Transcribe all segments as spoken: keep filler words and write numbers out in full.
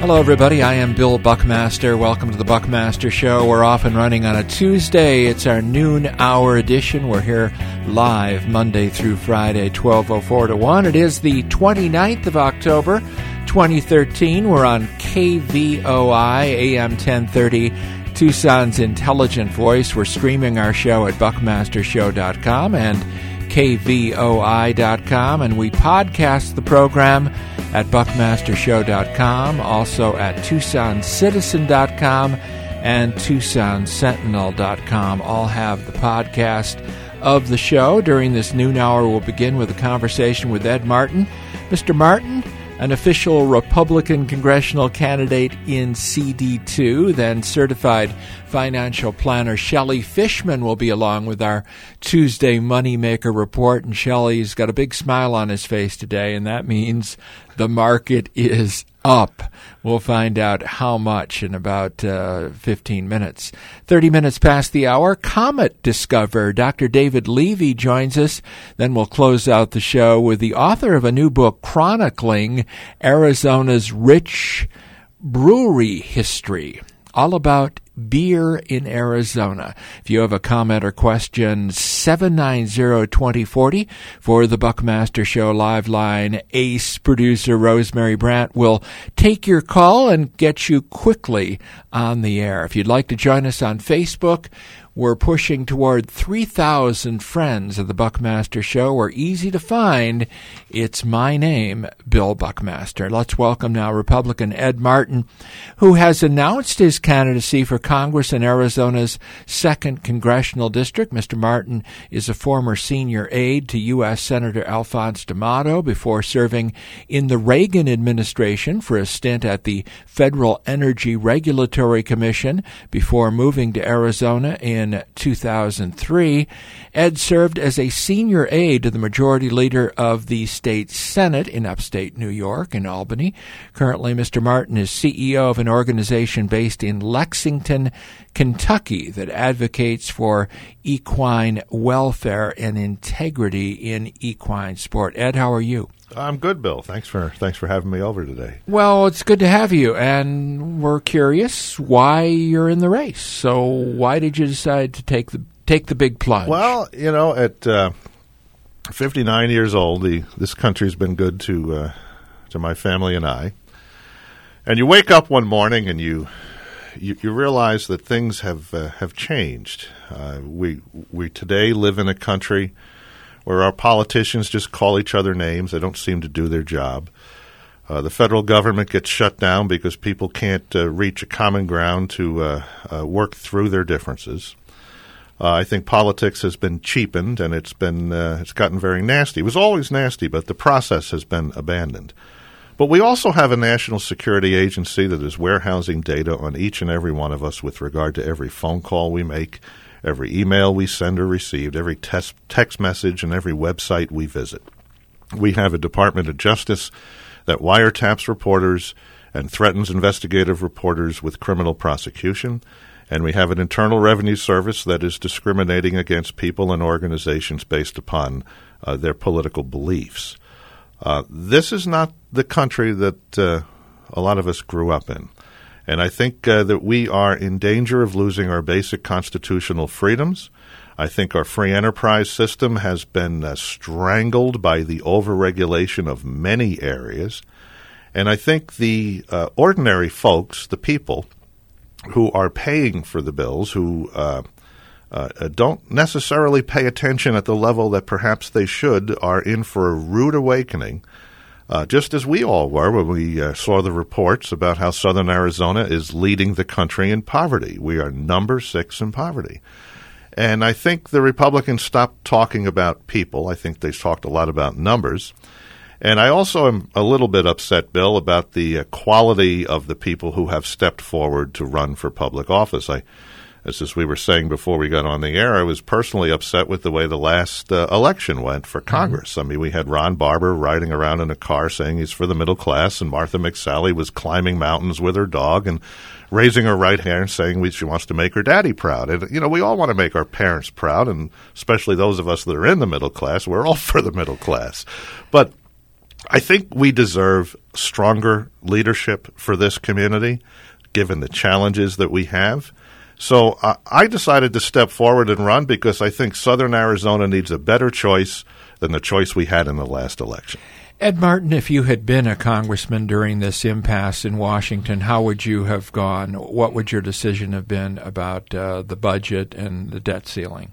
Hello, everybody. I am Bill Buckmaster. Welcome to the Buckmaster Show. We're off and running on a Tuesday. It's our noon hour edition. We're here live Monday through Friday, twelve oh four to one. It is the twenty-ninth of October, twenty thirteen. We're on K V O I, A M ten thirty, Tucson's Intelligent Voice. We're streaming our show at buckmaster show dot com and K V O I dot com, and we podcast the program at buckmaster show dot com, also at tucson citizen dot com and tucson sentinel dot com. All have the podcast of the show. During this noon hour, we'll begin with a conversation with Ed Martin. Mister Martin, an official Republican congressional candidate in C D two, then certified financial planner Shelley Fishman will be along with our Tuesday Moneymaker Report. And Shelley's got a big smile on his face today, and that means the market is up. We'll find out how much in about uh, fifteen minutes. thirty minutes past the hour, Comet Discover. Doctor David Levy joins us. Then we'll close out the show with the author of a new book chronicling Arizona's rich brewery history. All about beer in Arizona. If you have a comment or question, seven nine zero, two zero four zero for the Buckmaster Show live line. Ace producer Rosemary Brandt will take your call and get you quickly on the air. If you'd like to join us on Facebook, we're pushing toward three thousand friends of the Buckmaster Show. We're easy to find. It's my name, Bill Buckmaster. Let's welcome now Republican Ed Martin, who has announced his candidacy for Congress in Arizona's second Congressional District. Mister Martin is a former senior aide to U S Senator Alphonse D'Amato before serving in the Reagan administration for a stint at the Federal Energy Regulatory Commission before moving to Arizona in two thousand three. Ed served as a senior aide to the majority leader of the state Senate in upstate New York, in Albany. Currently, Mister Martin is C E O of an organization based in Lexington, Kentucky, that advocates for equine welfare and integrity in equine sport. Ed, how are you? I'm good, Bill. Thanks for thanks for having me over today. Well, it's good to have you, and we're curious why you're in the race. So, why did you decide to take the take the big plunge? Well, you know, at uh, fifty-nine years old, the this country's been good to uh, to my family and I. And you wake up one morning and you you, you realize that things have uh, have changed. Uh, we we today live in a country where our politicians just call each other names. They don't seem to do their job. Uh, the federal government gets shut down because people can't uh, reach a common ground to uh, uh, work through their differences. Uh, I think politics has been cheapened, and it's been uh, it's gotten very nasty. It was always nasty, but the process has been abandoned. But we also have a national security agency that is warehousing data on each and every one of us with regard to every phone call we make, every email we send or received, every text, text message, and every website we visit. We have a Department of Justice that wiretaps reporters and threatens investigative reporters with criminal prosecution. And we have an Internal Revenue Service that is discriminating against people and organizations based upon uh, their political beliefs. Uh, this is not the country that uh, a lot of us grew up in. And I think uh, that we are in danger of losing our basic constitutional freedoms. I think our free enterprise system has been uh, strangled by the overregulation of many areas. And I think the uh, ordinary folks, the people who are paying for the bills, who uh, uh, don't necessarily pay attention at the level that perhaps they should, are in for a rude awakening. Uh, just as we all were when we uh, saw the reports about how southern Arizona is leading the country in poverty. We are number six in poverty. And I think the Republicans stopped talking about people. I think they talked a lot about numbers. And I also am a little bit upset, Bill, about the uh, quality of the people who have stepped forward to run for public office. I As we were saying before we got on the air, I was personally upset with the way the last uh, election went for Congress. Mm-hmm. I mean, we had Ron Barber riding around in a car saying he's for the middle class, and Martha McSally was climbing mountains with her dog and raising her right hand and saying we, she wants to make her daddy proud. And, you know, we all want to make our parents proud, and especially those of us that are in the middle class. We're all for the middle class. But I think we deserve stronger leadership for this community, given the challenges that we have. So uh, I decided to step forward and run because I think Southern Arizona needs a better choice than the choice we had in the last election. Ed Martin, if you had been a congressman during this impasse in Washington, how would you have gone? What would your decision have been about uh, the budget and the debt ceiling?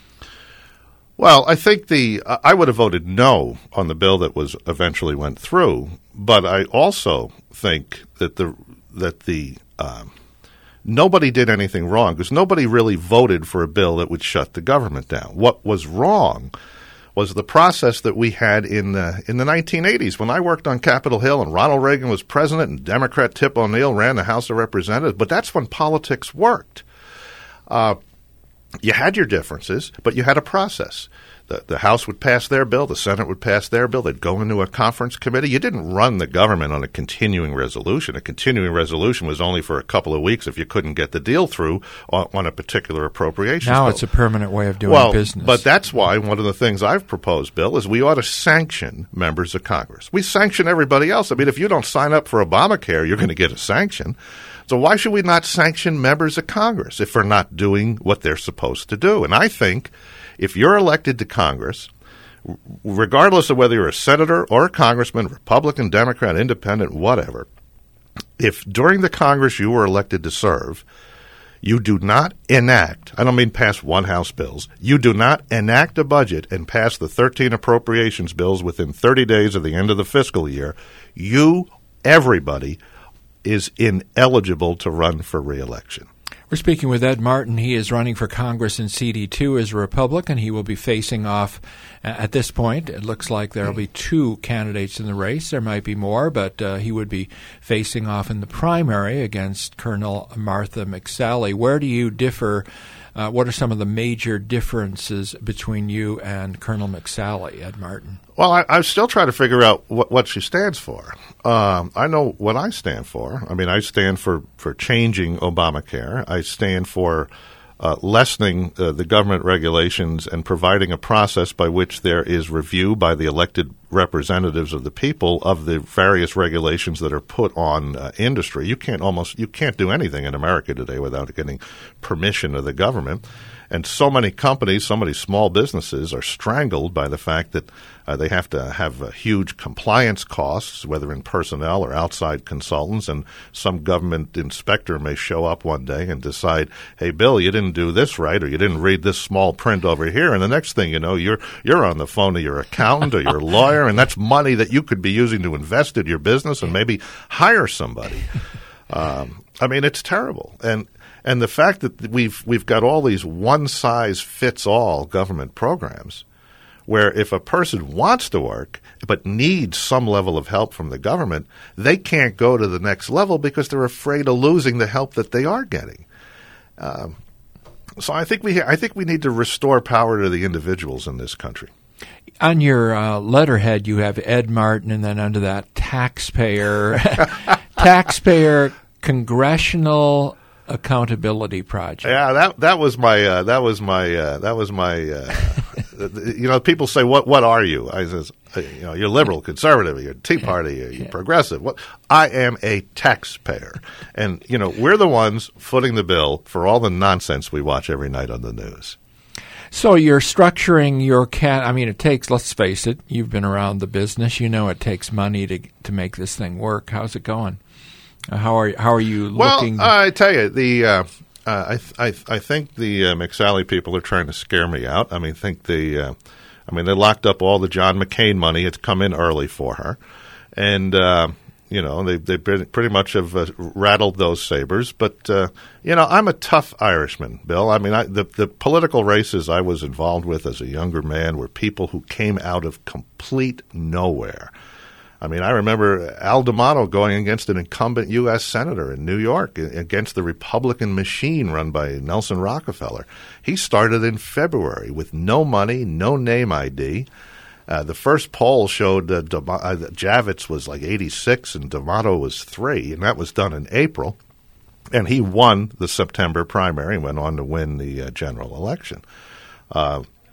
Well, I think the uh, I would have voted no on the bill that was eventually went through, but I also think that the that the um, nobody did anything wrong because nobody really voted for a bill that would shut the government down. What was wrong was the process that we had in the in the nineteen eighties when I worked on Capitol Hill and Ronald Reagan was president and Democrat Tip O'Neill ran the House of Representatives. But that's when politics worked. Uh, You had your differences, but you had a process. The, the House would pass their bill. The Senate would pass their bill. They'd go into a conference committee. You didn't run the government on a continuing resolution. A continuing resolution was only for a couple of weeks if you couldn't get the deal through on, on a particular appropriations now bill. It's a permanent way of doing well, business. But that's why one of the things I've proposed, Bill, is we ought to sanction members of Congress. We sanction everybody else. I mean, if you don't sign up for Obamacare, you're going to get a sanction. So why should we not sanction members of Congress if they're not doing what they're supposed to do? And I think if you're elected to Congress, regardless of whether you're a senator or a congressman, Republican, Democrat, independent, whatever, if during the Congress you were elected to serve, you do not enact, I don't mean pass one House bills, you do not enact a budget and pass the thirteen appropriations bills within thirty days of the end of the fiscal year, you, everybody, is ineligible to run for re-election. We're speaking with Ed Martin. He is running for Congress in C D two as a Republican. He will be facing off at this point. It looks like there will be two candidates in the race. There might be more, but uh, he would be facing off in the primary against Colonel Martha McSally. Where do you differ? Uh, what are some of the major differences between you and Colonel McSally, Ed Martin? Well, I, I still try to figure out what, what she stands for. Um, I know what I stand for. I mean, I stand for, for changing Obamacare. I stand for uh, lessening uh, the government regulations and providing a process by which there is review by the elected representatives of the people of the various regulations that are put on uh, industry. You can't almost you can't do anything in America today without getting permission of the government. And so many companies, so many small businesses are strangled by the fact that uh, they have to have uh, huge compliance costs, whether in personnel or outside consultants. And some government inspector may show up one day and decide, hey, Bill, you didn't do this right, or you didn't read this small print over here. And the next thing you know, you're you're on the phone to your accountant or your lawyer, and that's money that you could be using to invest in your business and maybe hire somebody. Um, I mean, it's terrible. And And the fact that we've we've got all these one-size-fits-all government programs where if a person wants to work but needs some level of help from the government, they can't go to the next level because they're afraid of losing the help that they are getting. Um, so I think we I think we need to restore power to the individuals in this country. On your uh, letterhead, you have Ed Martin, and then under that, taxpayer, taxpayer congressional accountability project. Yeah, that that was my uh, that was my uh, that was my. Uh, you know, people say, "What what are you?" I says, "You know, you're liberal, conservative, you're Tea Party, you're yeah. progressive." What? I am a taxpayer, and you know, we're the ones footing the bill for all the nonsense we watch every night on the news. So you're structuring your cat. I mean, it takes. Let's face it. You've been around the business. You know, it takes money to to make this thing work. How's it going? How are how are you looking? Well, I tell you, the uh, uh, I, th- I, th- I think the uh, McSally people are trying to scare me out. I mean, think the, uh, I mean, they locked up all the John McCain money. It's come in early for her, and uh, you know they they pretty much have uh, rattled those sabers. But uh, you know, I'm a tough Irishman, Bill. I mean, I, the the political races I was involved with as a younger man were people who came out of complete nowhere. I mean, I remember Al D'Amato going against an incumbent U S senator in New York against the Republican machine run by Nelson Rockefeller. He started in February with no money, no name I D. Uh, the first poll showed uh, De- uh, Javits was like eighty-six and D'Amato was three, and that was done in April. And he won the September primary and went on to win the uh, general election. Uh,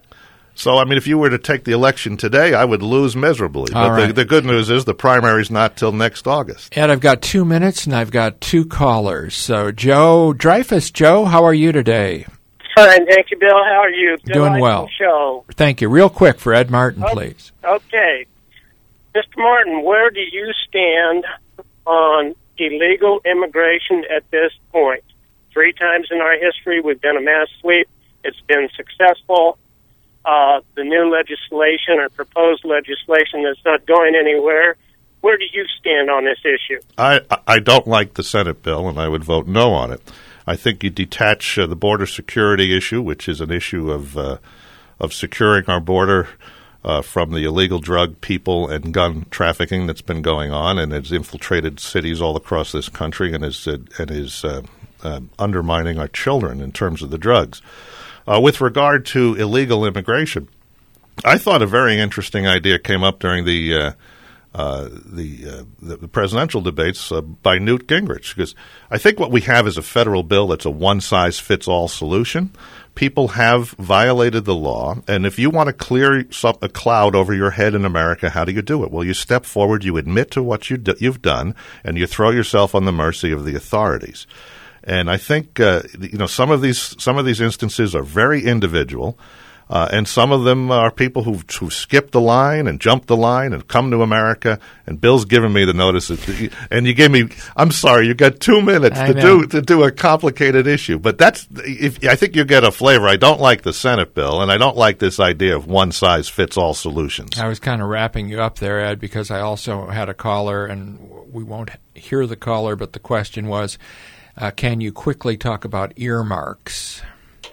So, I mean, if you were to take the election today, I would lose miserably. All but right. the, the good news is the primary's not till next August. Ed, I've got two minutes, and I've got two callers. So, Joe Dreyfus. Joe, how are you today? Fine, thank you, Bill. How are you? Doing Delightful well. Show. Thank you. Real quick for Ed Martin, Oh, please. Okay. Mister Martin, where do you stand on illegal immigration at this point? Three times in our history, we've done a mass sweep. It's been successful. Uh, the new legislation or proposed legislation that's not going anywhere. Where do you stand on this issue? I, I don't like the Senate bill, and I would vote no on it. I think you detach uh, the border security issue, which is an issue of uh, of securing our border uh, from the illegal drug, people, and gun trafficking that's been going on, and has infiltrated cities all across this country, and is uh, and is uh, uh, undermining our children in terms of the drugs. Uh, with regard to illegal immigration, I thought a very interesting idea came up during the uh, uh, the, uh, the the presidential debates uh, by Newt Gingrich, because I think what we have is a federal bill that's a one-size-fits-all solution. People have violated the law, and if you want to clear some, a cloud over your head in America, how do you do it? Well, you step forward, you admit to what you do, you've done, and you throw yourself on the mercy of the authorities. And I think uh, you know some of these some of these instances are very individual. Uh, and some of them are people who've, who've skipped the line and jumped the line and come to America. And Bill's given me the notice. That, and you gave me, I'm sorry, you got two minutes I to know. do to do a complicated issue. But that's, if, I think you get a flavor. I don't like the Senate bill, and I don't like this idea of one-size-fits-all solutions. I was kind of wrapping you up there, Ed, because I also had a caller, and we won't hear the caller, but the question was, uh, can you quickly talk about earmarks?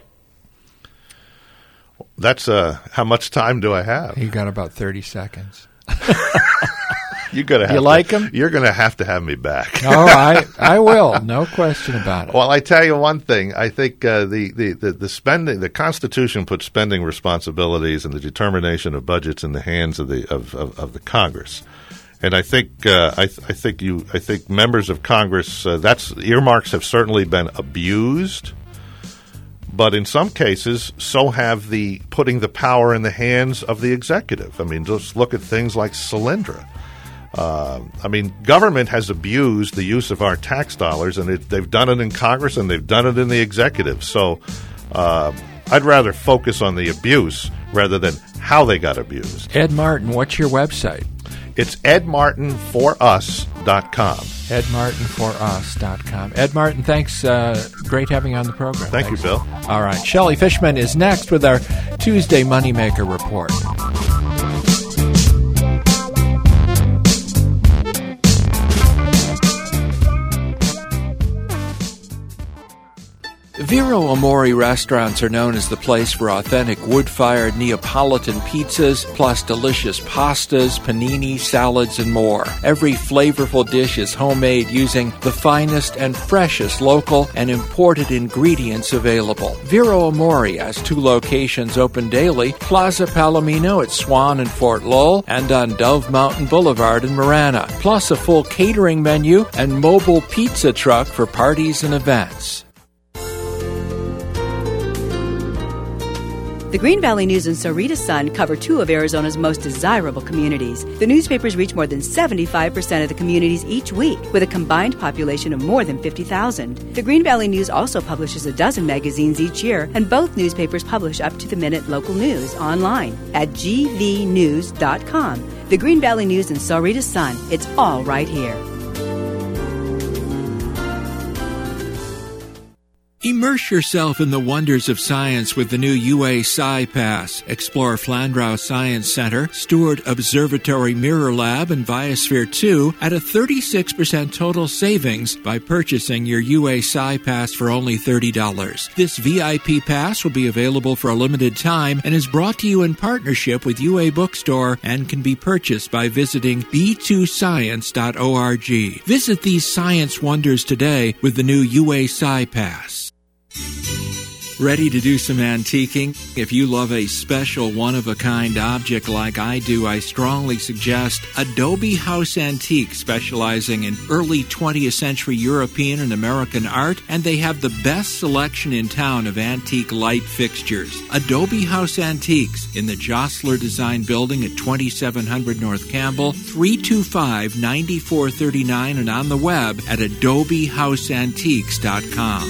That's uh, how much time do I have? You got about thirty seconds. You're gonna have You to, like 'em? You're going to have to have me back. Oh, I I will. No question about it. Well, I tell you one thing. I think uh, the, the, the, the spending, the Constitution puts spending responsibilities and the determination of budgets in the hands of the of, of, of the Congress. And I think uh, I, th- I think you I think members of Congress uh, that's earmarks have certainly been abused. But in some cases, so have the putting the power in the hands of the executive. I mean, just look at things like Solyndra. Uh, I mean, government has abused the use of our tax dollars, and it, they've done it in Congress and they've done it in the executive. So uh, I'd rather focus on the abuse rather than how they got abused. Ed Martin, what's your website? It's ed martin for us dot com. ed martin for us dot com. Ed Martin, thanks. Uh, great having you on the program. Thank Thanks. you, Bill. All right. Shelley Fishman is next with our Tuesday Moneymaker Report. Vero Amore restaurants are known as the place for authentic wood-fired Neapolitan pizzas, plus delicious pastas, panini, salads, and more. Every flavorful dish is homemade using the finest and freshest local and imported ingredients available. Vero Amore has two locations open daily, Plaza Palomino at Swan and Fort Lowell, and on Dove Mountain Boulevard in Marana, plus a full catering menu and mobile pizza truck for parties and events. The Green Valley News and Sahuarita Sun cover two of Arizona's most desirable communities. The newspapers reach more than seventy-five percent of the communities each week, with a combined population of more than fifty thousand. The Green Valley News also publishes a dozen magazines each year, and both newspapers publish up-to-the-minute local news online at g v news dot com. The Green Valley News and Sahuarita Sun, it's all right here. Immerse yourself in the wonders of science with the new U A SciPass. Explore Flandreau Science Center, Stewart Observatory Mirror Lab, and Biosphere two at a thirty-six percent total savings by purchasing your U A SciPass for only thirty dollars. This V I P pass will be available for a limited time and is brought to you in partnership with U A Bookstore and can be purchased by visiting b two science dot org. Visit these science wonders today with the new U A SciPass. Ready to do some antiquing? If you love a special one-of-a-kind object like I do, I strongly suggest Adobe House Antique, specializing in early twentieth century European and American art, and they have the best selection in town of antique light fixtures. Adobe House Antiques in the Jostler Design Building at twenty-seven hundred North Campbell, three two five, nine four three nine, and on the web at adobe house antiques dot com.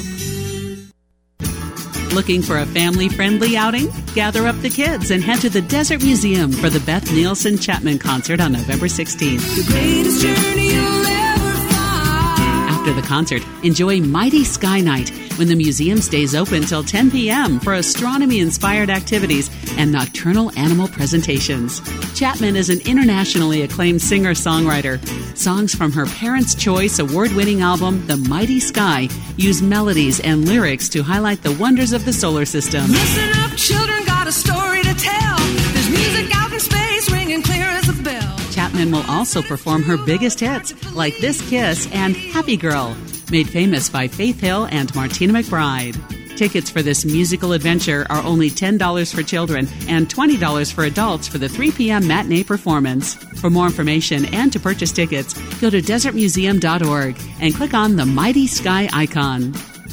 Looking for a family-friendly outing? Gather up the kids and head to the Desert Museum for the Beth Nielsen Chapman concert on November sixteenth. The greatest journey you'll ever find. After the concert, enjoy Mighty Sky Night when the museum stays open till ten p.m. for astronomy-inspired activities and nocturnal animal presentations. Chapman is an internationally acclaimed singer-songwriter. Songs from her Parents' Choice award-winning album, The Mighty Sky, use melodies and lyrics to highlight the wonders of the solar system. Listen up, children, got a story to tell. There's music out in space ringing clear as a bell. Chapman will also perform her biggest hits, like This Kiss and Happy Girl, made famous by Faith Hill and Martina McBride. Tickets for this musical adventure are only ten dollars for children and twenty dollars for adults for the three p.m. matinee performance. For more information and to purchase tickets, go to desert museum dot org and click on the Mighty Sky icon.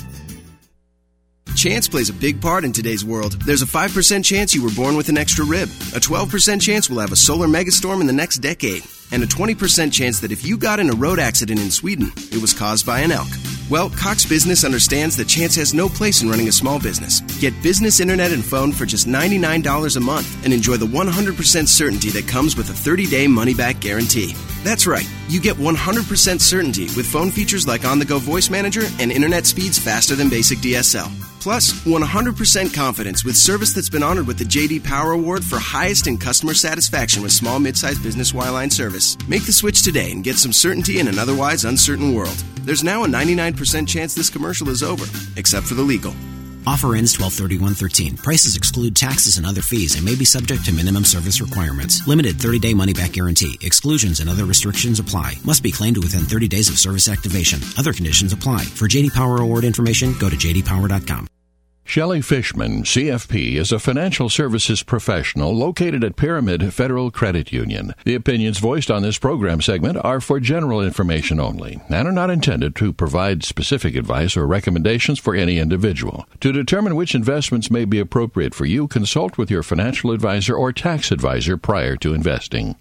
Chance plays a big part in today's world. There's a five percent chance you were born with an extra rib, a twelve percent chance we'll have a solar megastorm in the next decade, and a twenty percent chance that if you got in a road accident in Sweden, it was caused by an elk. Well, Cox Business understands that chance has no place in running a small business. Get business internet and phone for just ninety-nine dollars a month and enjoy the one hundred percent certainty that comes with a thirty-day money-back guarantee. That's right, you get one hundred percent certainty with phone features like on-the-go voice manager and internet speeds faster than basic D S L. Plus, one hundred percent confidence with service that's been honored with the J D Power Award for highest in customer satisfaction with small mid-sized business wireline service. Make the switch today and get some certainty in an otherwise uncertain world. There's now a ninety-nine percent chance this commercial is over, except for the legal. Offer ends twelve thirty-one thirteen. Prices exclude taxes and other fees and may be subject to minimum service requirements. Limited thirty-day money-back guarantee. Exclusions and other restrictions apply. Must be claimed within thirty days of service activation. Other conditions apply. For J D Power Award information, go to j d power dot com. Shelley Fishman, C F P, is a financial services professional located at Pyramid Federal Credit Union. The opinions voiced on this program segment are for general information only and are not intended to provide specific advice or recommendations for any individual. To determine which investments may be appropriate for you, consult with your financial advisor or tax advisor prior to investing.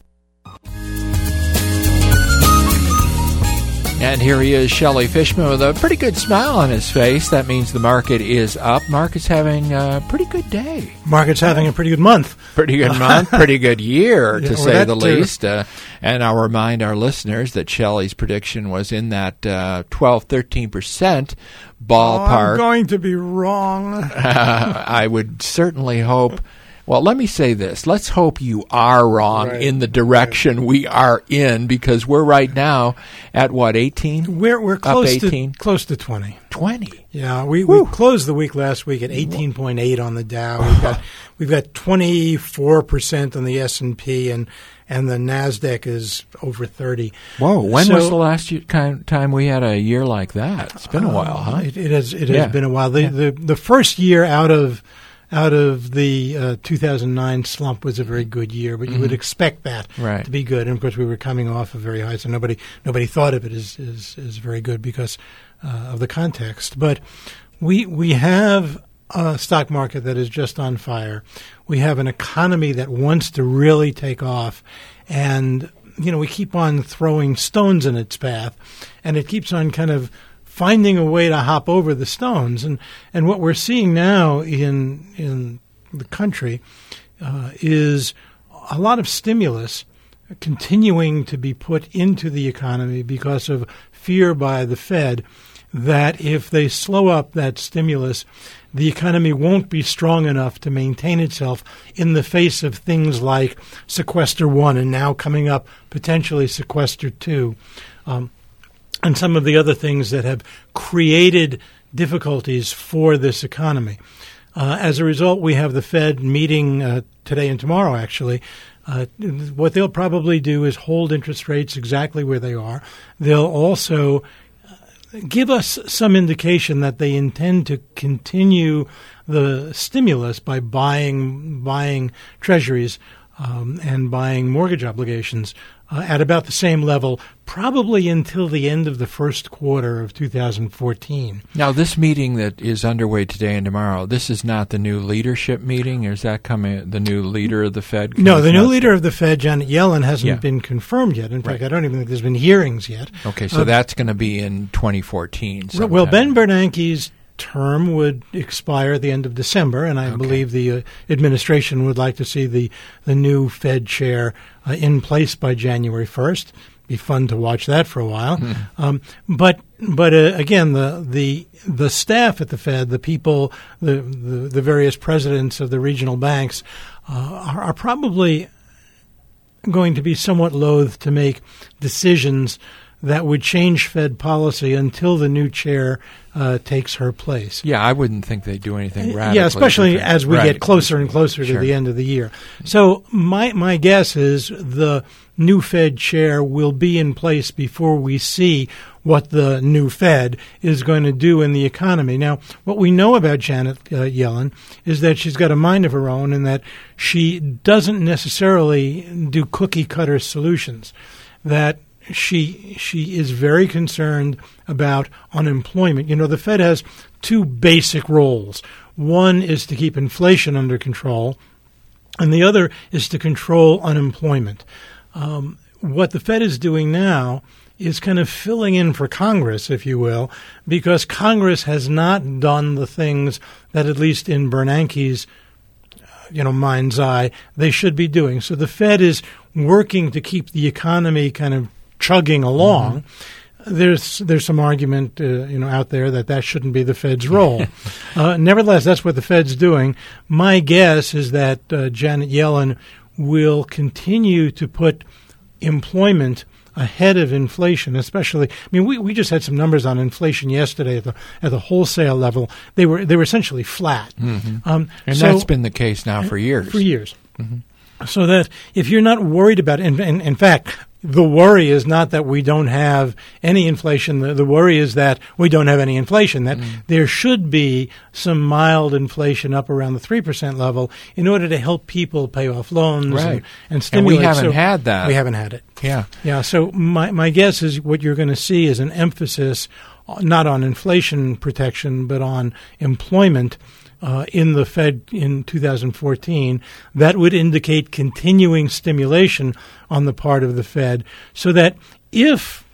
And here he is, Shelley Fishman, with a pretty good smile on his face. That means the market is up. Market's having a pretty good day. Market's having a pretty good month. Pretty good month, pretty good year, to Yeah, say well, the that, uh, least. Uh, and I'll remind our listeners that Shelley's prediction was in that uh, twelve, thirteen percent ballpark. Oh, I'm going to be wrong. uh, I would certainly hope... Well, let me say this. Let's hope you are wrong Right. in the direction right. we are in, because we're right now at, what, eighteen? We're we're close Up eighteen? to close to twenty. twenty. Yeah, we, we closed the week last week at eighteen point eight on the Dow. We've got we've got twenty-four percent on the S and P, and and the Nasdaq is over thirty. Whoa! When so, was the last year, kind, time we had a year like that? It's been a while, huh? It, it has it yeah. has been a while. The, yeah. the the first year out of out of the uh, two thousand nine slump was a very good year, but you mm-hmm. would expect that right. to be good. And of course, we were coming off a very high, so nobody nobody thought of it as as, as very good because uh, of the context. But we we have a stock market that is just on fire. We have an economy that wants to really take off, and you know we keep on throwing stones in its path, and it keeps on kind of finding a way to hop over the stones. And, and what we're seeing now in in the country uh, is a lot of stimulus continuing to be put into the economy because of fear by the Fed that if they slow up that stimulus, the economy won't be strong enough to maintain itself in the face of things like Sequester One and now coming up potentially Sequester Two. Um, and some of the other things that have created difficulties for this economy. Uh, as a result, we have the Fed meeting uh, today and tomorrow, actually. Uh, what they'll probably do is hold interest rates exactly where they are. They'll also give us some indication that they intend to continue the stimulus by buying buying treasuries um, and buying mortgage obligations uh, at about the same level, probably until the end of the first quarter of two thousand fourteen. Now, this meeting that is underway today and tomorrow, this is not the new leadership meeting, or is that coming, the new leader of the Fed? No, the new leader of the Fed, Janet Yellen, hasn't Yeah. been confirmed yet. In fact, Right. I don't even think there's been hearings yet. Okay, so Uh, that's going to be in twenty fourteen. Well, sometime. Ben Bernanke's term would expire at the end of December, and I Okay. believe the uh, administration would like to see the, the new Fed chair uh, in place by January first. Be fun to watch that for a while. Hmm. Um, but but uh, again, the the the staff at the Fed, the people, the the, the various presidents of the regional banks, uh, are, are probably going to be somewhat loath to make decisions that would change Fed policy until the new chair uh, takes her place. Yeah, I wouldn't think they'd do anything radically Yeah, especially different. as we Right. get closer and closer Sure. to the end of the year. So my my guess is the new Fed chair will be in place before we see what the new Fed is going to do in the economy. Now, what we know about Janet uh, Yellen is that she's got a mind of her own and that she doesn't necessarily do cookie-cutter solutions, that she she is very concerned about unemployment. You know, the Fed has two basic roles. One is to keep inflation under control, and the other is to control unemployment. Um, what the Fed is doing now is kind of filling in for Congress, if you will, because Congress has not done the things that, at least in Bernanke's you know, mind's eye, they should be doing. So the Fed is working to keep the economy kind of chugging along. Mm-hmm. There's there's some argument uh, you know out there that that shouldn't be the Fed's role. uh, nevertheless, that's what the Fed's doing. My guess is that uh, Janet Yellen will continue to put employment ahead of inflation, especially. I mean, we, we just had some numbers on inflation yesterday at the at the wholesale level. They were they were essentially flat, Mm-hmm. um, and so, that's been the case now for years. For years. Mm-hmm. So that if you're not worried about it, and, and in fact, the worry is not that we don't have any inflation. The, the worry is that we don't have any inflation, that mm. there should be some mild inflation up around the three percent level in order to help people pay off loans right. and, and stimulate. And we haven't so had that. We haven't had it. Yeah. Yeah. So my, my guess is what you're going to see is an emphasis not on inflation protection, but on employment Uh, in the Fed in two thousand fourteen, that would indicate continuing stimulation on the part of the Fed, so that if,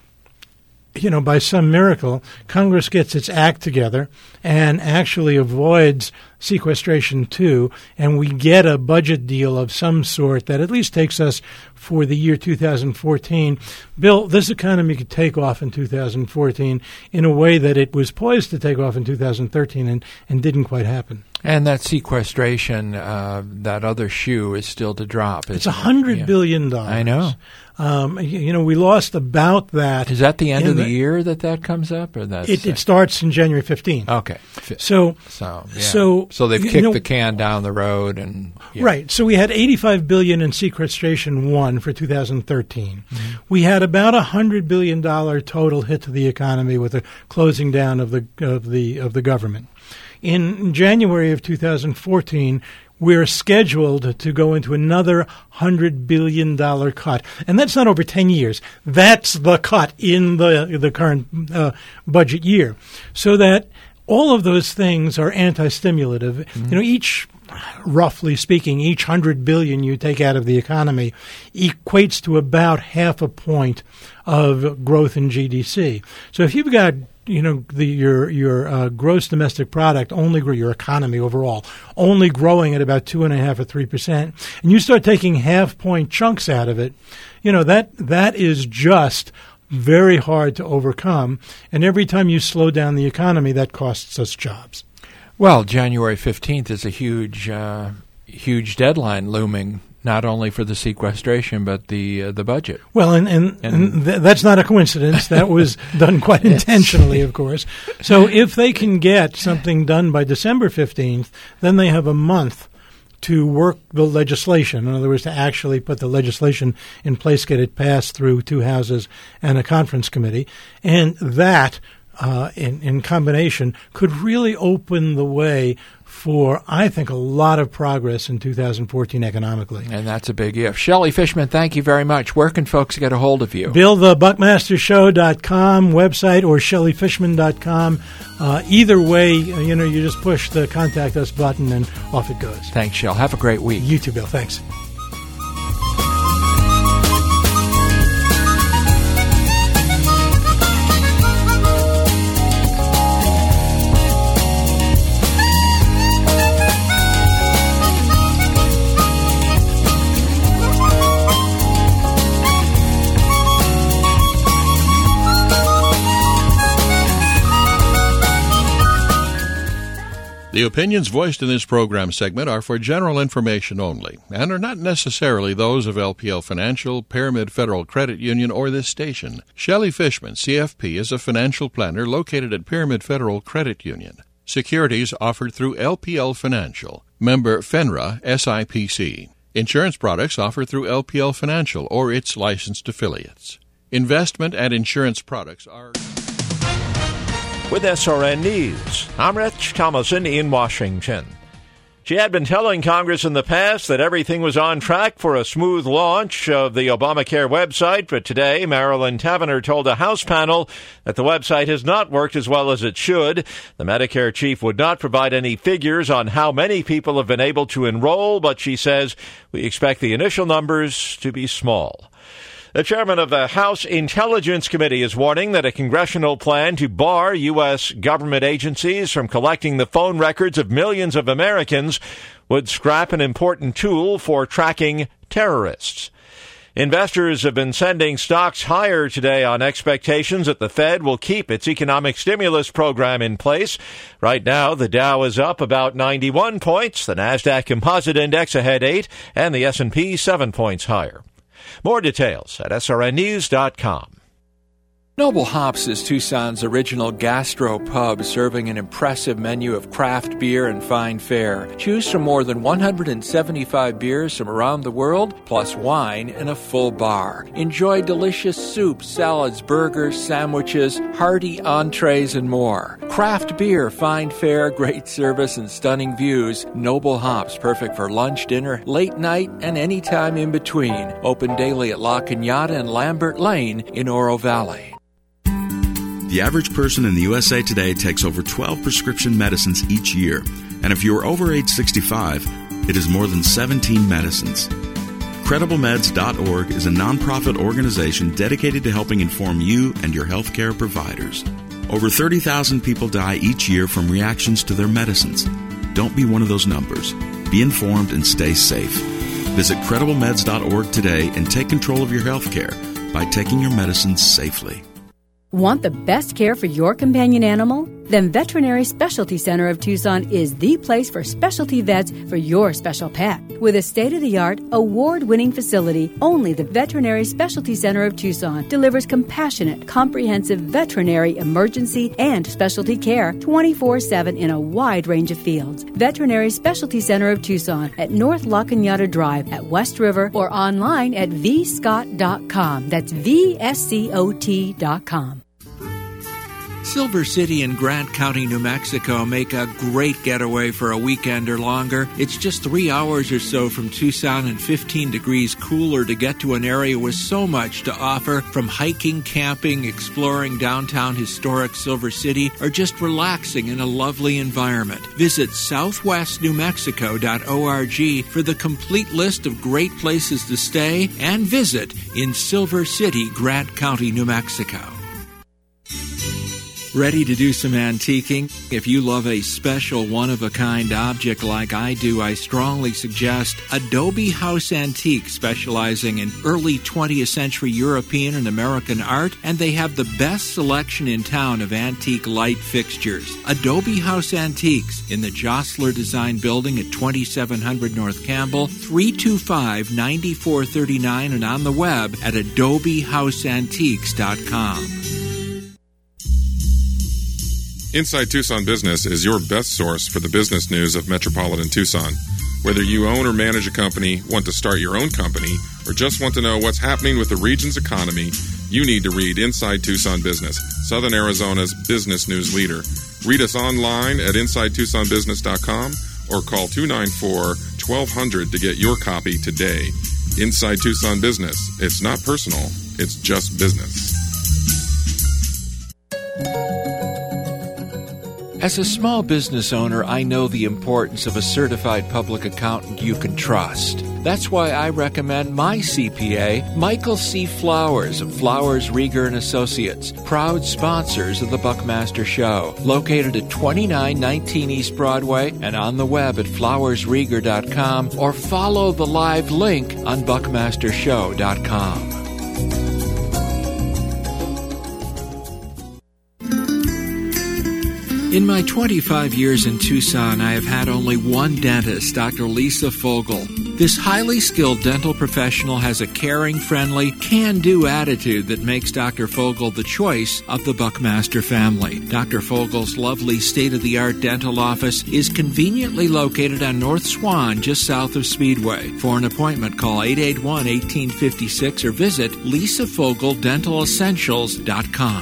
you know, by some miracle, Congress gets its act together and actually avoids sequestration two, and we get a budget deal of some sort that at least takes us for the year two thousand fourteen, Bill, this economy could take off in two thousand fourteen in a way that it was poised to take off in two thousand thirteen and, and didn't quite happen. And that sequestration, uh, that other shoe is still to drop. It's a hundred yeah. billion dollars. I know. Um, you, you know, we lost about that. Is that the end of the, the year that that comes up, or that's it, it starts in January fifteenth. Okay. So, so, yeah. so, so they've you kicked know, the can down the road, and yeah. right. So we had eighty-five billion in sequestration one for two thousand thirteen. Mm-hmm. We had about a hundred billion dollar total hit to the economy with the closing down of the of the of the government. In January of two thousand fourteen, we're scheduled to go into another one hundred billion dollars cut. And that's not over ten years. That's the cut in the the current uh, budget year. So that all of those things are anti-stimulative. Mm-hmm. You know, each, roughly speaking, each one hundred billion dollars you take out of the economy equates to about half a point of growth in G D P. So if you've got you know, the, your your uh, gross domestic product only grow your economy overall only growing at about two and a half or three percent, and you start taking half point chunks out of it, you know that that is just very hard to overcome. And every time you slow down the economy, that costs us jobs. Well, January fifteenth is a huge, uh, huge deadline looming. Not only for the sequestration, but the uh, the budget. Well, and and, and, and th- that's not a coincidence. That was done quite intentionally, of course. So if they can get something done by December fifteenth, then they have a month to work the legislation. In other words, to actually put the legislation in place, get it passed through two houses and a conference committee. And that uh, in, in combination could really open the way for, I think, a lot of progress in two thousand fourteen economically. And that's a big if. Shelley Fishman, thank you very much. Where can folks get a hold of you? Bill the Buckmaster Show dot com website or Shelley Fishman dot com. Uh, either way, you know, you just push the Contact Us button and off it goes. Thanks, Shell. Have a great week. You too, Bill. Thanks. The opinions voiced in this program segment are for general information only and are not necessarily those of L P L Financial, Pyramid Federal Credit Union, or this station. Shelley Fishman, C F P, is a financial planner located at Pyramid Federal Credit Union. Securities offered through L P L Financial. Member FINRA S I P C. Insurance products offered through L P L Financial or its licensed affiliates. Investment and insurance products are... With S R N News, I'm Rich Thomason in Washington. She had been telling Congress in the past that everything was on track for a smooth launch of the Obamacare website, but today Marilyn Tavenner told a House panel that the website has not worked as well as it should. The Medicare chief would not provide any figures on how many people have been able to enroll, but she says we expect the initial numbers to be small. The chairman of the House Intelligence Committee is warning that a congressional plan to bar U S government agencies from collecting the phone records of millions of Americans would scrap an important tool for tracking terrorists. Investors have been sending stocks higher today on expectations that the Fed will keep its economic stimulus program in place. Right now, the Dow is up about ninety-one points, the NASDAQ Composite Index ahead eight, and the S and P seven points higher. More details at S R N news dot com. Noble Hops is Tucson's original gastro pub, serving an impressive menu of craft beer and fine fare. Choose from more than one hundred seventy-five beers from around the world, plus wine and a full bar. Enjoy delicious soups, salads, burgers, sandwiches, hearty entrees, and more. Craft beer, fine fare, great service, and stunning views. Noble Hops, perfect for lunch, dinner, late night, and any time in between. Open daily at La Cañada and Lambert Lane in Oro Valley. The average person in the U S A today takes over twelve prescription medicines each year. And if you're over age sixty-five, it is more than seventeen medicines. Credible Meds dot org is a nonprofit organization dedicated to helping inform you and your healthcare providers. Over thirty thousand people die each year from reactions to their medicines. Don't be one of those numbers. Be informed and stay safe. Visit Credible Meds dot org today and take control of your healthcare by taking your medicines safely. Want the best care for your companion animal? Then Veterinary Specialty Center of Tucson is the place for specialty vets for your special pet. With a state-of-the-art, award-winning facility, only the Veterinary Specialty Center of Tucson delivers compassionate, comprehensive veterinary emergency and specialty care twenty-four seven in a wide range of fields. Veterinary Specialty Center of Tucson at North La Cañada Drive at West River or online at v scott dot com. That's V S C O T dot com. Silver City and Grant County, New Mexico make a great getaway for a weekend or longer. It's just three hours or so from Tucson and fifteen degrees cooler to get to an area with so much to offer, from hiking, camping, exploring downtown historic Silver City, or just relaxing in a lovely environment. Visit southwest new mexico dot org for the complete list of great places to stay and visit in Silver City, Grant County, New Mexico. Ready to do some antiquing? If you love a special, one-of-a-kind object like I do, I strongly suggest Adobe House Antique, specializing in early twentieth century European and American art, and they have the best selection in town of antique light fixtures. Adobe House Antiques in the Jostler Design Building at twenty-seven hundred North Campbell, three two five, nine four three nine, and on the web at adobe house antiques dot com. Inside Tucson Business is your best source for the business news of metropolitan Tucson. Whether you own or manage a company, want to start your own company, or just want to know what's happening with the region's economy, You need to read Inside Tucson Business, Southern Arizona's business news leader. Read us online at inside tucson business dot com or call two nine four, twelve hundred to get your copy today. Inside Tucson Business. It's not personal, it's just business. As a small business owner, I know the importance of a certified public accountant you can trust. That's why I recommend my C P A, Michael C. Flowers of Flowers, Rieger and Associates, proud sponsors of the Buckmaster Show, located at twenty-nine nineteen East Broadway and on the web at flowers rieger dot com, or follow the live link on buckmaster show dot com. In my twenty-five years in Tucson, I have had only one dentist, Doctor Lisa Fogel. This highly skilled dental professional has a caring, friendly, can-do attitude that makes Doctor Fogel the choice of the Buckmaster family. Doctor Fogel's lovely state-of-the-art dental office is conveniently located on North Swan, just south of Speedway. For an appointment, call eight eight one, one eight five six or visit lisa fogel dental essentials dot com.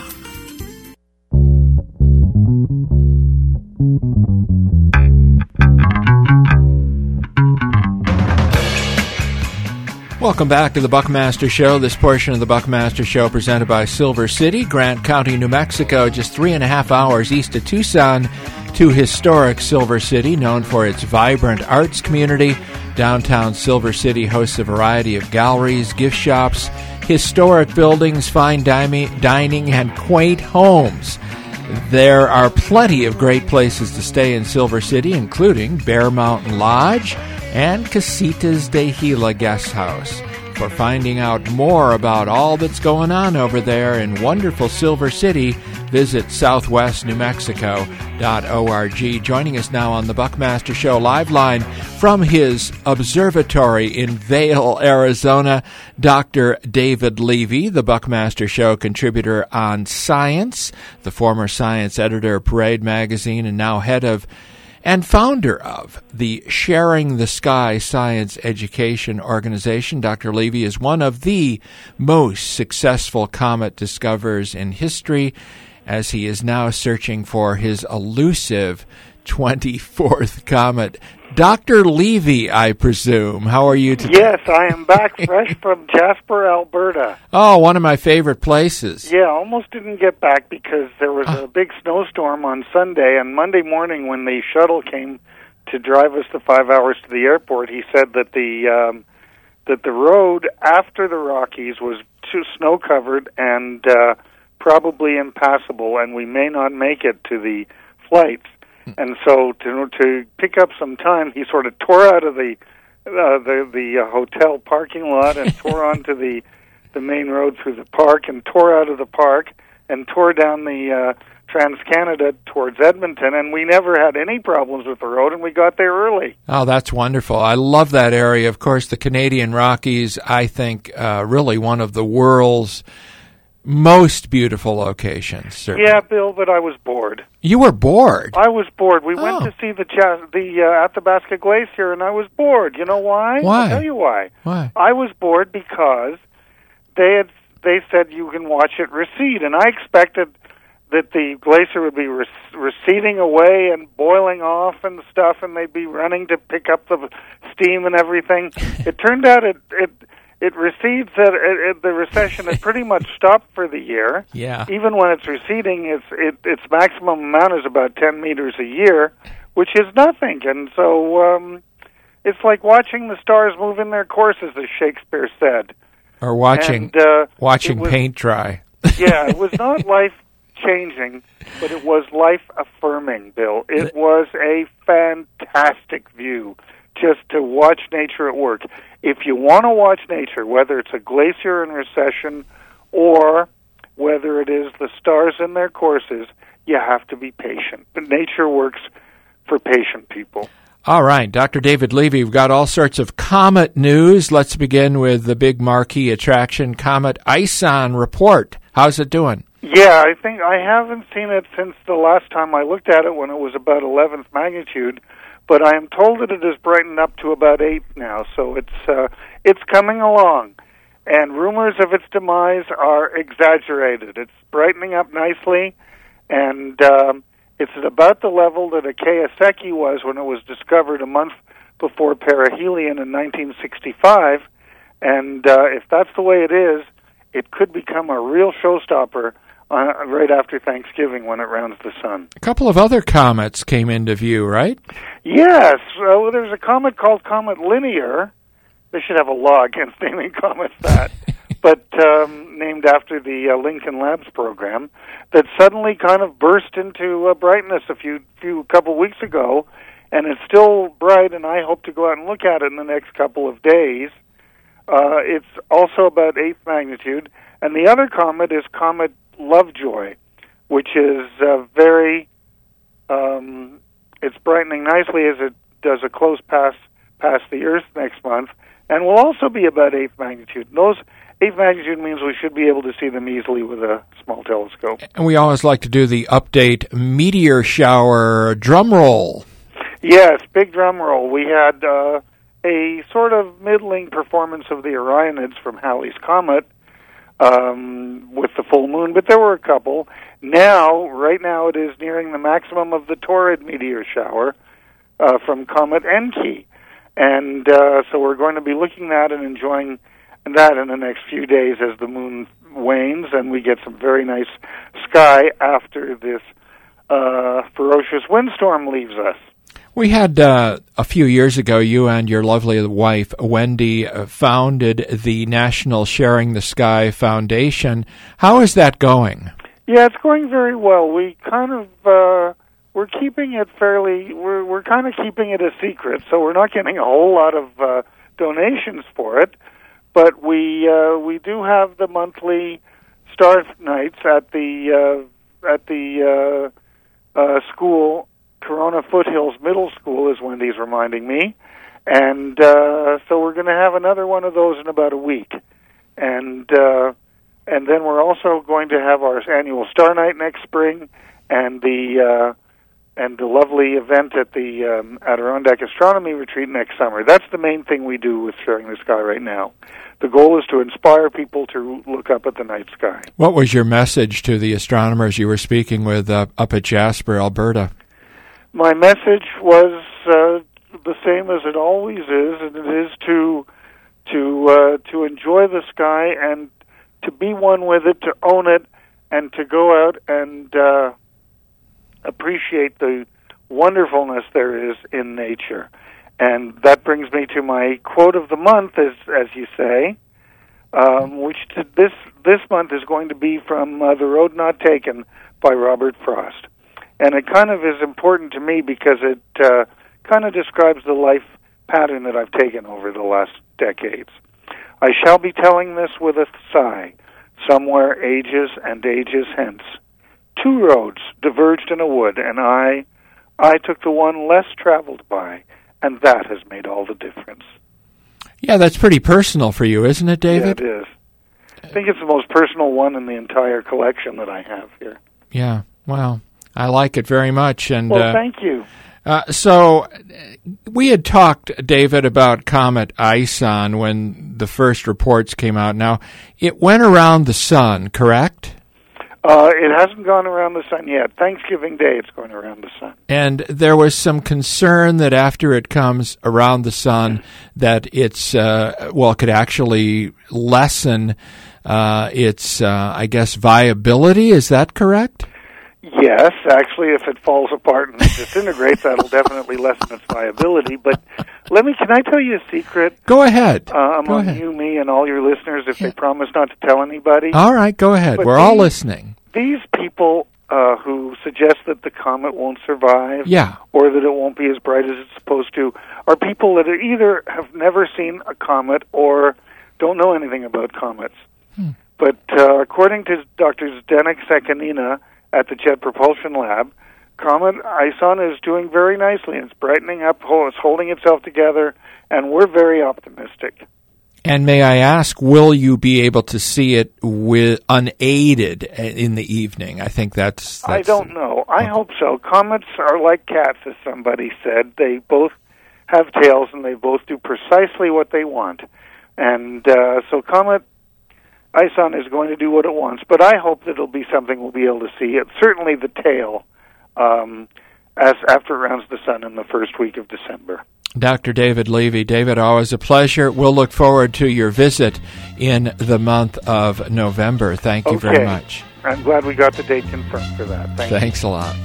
Welcome back to the Buckmaster Show. This portion of the Buckmaster Show presented by Silver City, Grant County, New Mexico, just three and a half hours east of Tucson, to historic Silver City, known for its vibrant arts community. Downtown Silver City hosts a variety of galleries, gift shops, historic buildings, fine dining, and quaint homes. There are plenty of great places to stay in Silver City, including Bear Mountain Lodge and Casitas de Gila Guest House. For finding out more about all that's going on over there in wonderful Silver City, visit southwest new mexico dot org. Joining us now on the Buckmaster Show live line from his observatory in Vail, Arizona, Doctor David Levy, the Buckmaster Show contributor on science, the former science editor of Parade magazine and now head of and founder of the Sharing the Sky Science Education Organization. Doctor Levy is one of the most successful comet discoverers in history, as he is now searching for his elusive twenty-fourth comet. Doctor Levy, I presume. How are you today? Yes, I am back fresh from Jasper, Alberta. Oh, one of my favorite places. Yeah, almost didn't get back because there was uh. a big snowstorm on Sunday, and Monday morning when the shuttle came to drive us the five hours to the airport, he said that the um, that the road after the Rockies was too snow-covered and uh, probably impassable, and we may not make it to the flights. And so, to to pick up some time, he sort of tore out of the uh, the the uh, hotel parking lot and tore onto the the main road through the park, and tore out of the park and tore down the uh, Trans-Canada towards Edmonton. And we never had any problems with the road, and we got there early. Oh, that's wonderful! I love that area. Of course, the Canadian Rockies, I think, uh, really one of the world's most beautiful locations. Certainly. Yeah, Bill, but I was bored. You were bored? I was bored. We oh. went to see the the uh, Athabasca Glacier, and I was bored. You know why? Why? I'll tell you why. Why? I was bored because they had they said you can watch it recede, and I expected that the glacier would be re- receding away and boiling off and stuff, and they'd be running to pick up the steam and everything. It turned out it it. It recedes. At, at the recession had pretty much stopped for the year. Yeah. Even when it's receding, its it, its maximum amount is about ten meters a year, which is nothing. And so um, it's like watching the stars move in their courses, as Shakespeare said. Or watching and, uh, watching was, paint dry. Yeah, it was not life changing, but it was life affirming. Bill, it was a fantastic view. Just to watch nature at work. If you want to watch nature, whether it's a glacier in recession or whether it is the stars in their courses, you have to be patient. But nature works for patient people. All right, Doctor David Levy, we've got all sorts of comet news. Let's begin with the big marquee attraction, Comet ISON report. How's it doing? Yeah, I think I haven't seen it since the last time I looked at it when it was about eleventh magnitude. But I am told that it has brightened up to about eight now, so it's uh, it's coming along. and rumors of its demise are exaggerated. It's brightening up nicely, and um, it's at about the level that Akea Seki was when it was discovered a month before perihelion in nineteen sixty-five. And uh, if that's the way it is, it could become a real showstopper uh, right after Thanksgiving when it rounds the sun. A couple of other comets came into view, right? Yes. Well, there's a comet called Comet Linear. They should have a law against naming comets that. But um, named after the uh, Lincoln Labs program, that suddenly kind of burst into uh, brightness a few, few couple weeks ago, and it's still bright, and I hope to go out and look at it in the next couple of days. Uh, it's also about eighth magnitude, and the other comet is Comet Lovejoy, which is uh, very, um, it's brightening nicely as it does a close pass past the Earth next month, and will also be about eighth magnitude. And those eighth magnitude means we should be able to see them easily with a small telescope. And we always like to do the update meteor shower drum roll. Yes, big drum roll. We had uh, a sort of middling performance of the Orionids from Halley's Comet um, with the full moon, but there were a couple. Now, right now, it is nearing the maximum of the Taurid meteor shower uh, from Comet Enki. And uh, so we're going to be looking at and enjoying that in the next few days as the moon wanes and we get some very nice sky after this uh, ferocious windstorm leaves us. We had, uh, a few years ago, you and your lovely wife, Wendy, uh, founded the National Sharing the Sky Foundation. How is that going? Yeah, it's going very well. We kind of, uh, we're keeping it fairly, we're, we're kind of keeping it a secret, so we're not getting a whole lot of uh, donations for it, but we, uh, we do have the monthly star nights at the, uh, at the, uh, uh, school. Corona Foothills Middle School is Wendy's reminding me, and uh, so we're going to have another one of those in about a week, and uh, and then we're also going to have our annual Star Night next spring, and the uh, and the lovely event at the um, Adirondack Astronomy Retreat next summer. That's the main thing we do with Sharing the Sky right now. The goal is to inspire people to look up at the night sky. What was your message to the astronomers you were speaking with uh, up at Jasper, Alberta? My message was uh, the same as it always is, and it is to to uh, to enjoy the sky and to be one with it, to own it, and to go out and uh, appreciate the wonderfulness there is in nature. And that brings me to my quote of the month, as as you say, um, which to this this month is going to be from uh, The Road Not Taken by Robert Frost. And it kind of is important to me because it uh, kind of describes the life pattern that I've taken over the last decades. I shall be telling this with a sigh, somewhere ages and ages hence. Two roads diverged in a wood, and I, I took the one less traveled by, and that has made all the difference. Yeah, that's pretty personal for you, isn't it, David? Yeah, it is. I think it's the most personal one in the entire collection that I have here. Yeah, wow. I like it very much. And well, uh, thank you. Uh, so we had talked, David, about Comet Ison when the first reports came out. Now, it went around the sun, correct? Uh, it hasn't gone around the sun yet. Thanksgiving Day, it's going around the sun. And there was some concern that after it comes around the sun, that it's, uh, well, it could actually lessen uh, its, uh, I guess, viability. Is that correct? Yes, actually, if it falls apart and disintegrates, that'll definitely lessen its viability. But let me, can I tell you a secret? Go ahead. Uh, among go ahead. you, me, and all your listeners, if yeah. they promise not to tell anybody. All right, go ahead. But We're these, all listening. These people uh, who suggest that the comet won't survive, yeah. or that it won't be as bright as it's supposed to, are people that either have never seen a comet or don't know anything about comets. Hmm. But uh, according to Doctor Zdenek Sekanina at the Jet Propulsion Lab, Comet Ison is doing very nicely. It's brightening up, it's holding itself together, and we're very optimistic. And may I ask, will you be able to see it with unaided in the evening? I think that's... that's I don't know. I okay. hope so. Comets are like cats, as somebody said. They both have tails, and they both do precisely what they want. And uh, so Comet ISON is going to do what it wants, but I hope that it'll be something we'll be able to see. It's certainly the tail um, as after it rounds the sun in the first week of December. Doctor David Levy. David, always a pleasure. We'll look forward to your visit in the month of November. Thank you okay. very much. I'm glad we got the date confirmed for that. Thank Thanks you. a lot.